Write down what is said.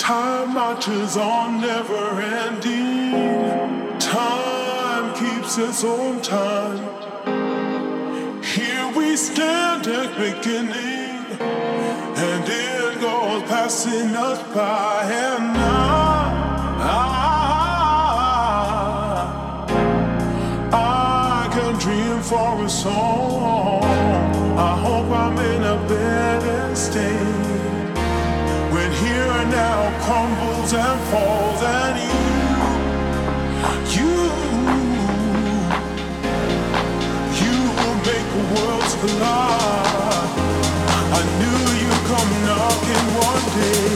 Time marches on, never ending. Time keeps its own time. Here we stand at beginning, and it goes passing us by. And I can dream for a song. I hope I'm in a better state when here and now crumbles and falls, and you will make the worlds collide. I knew you'd come knocking one day.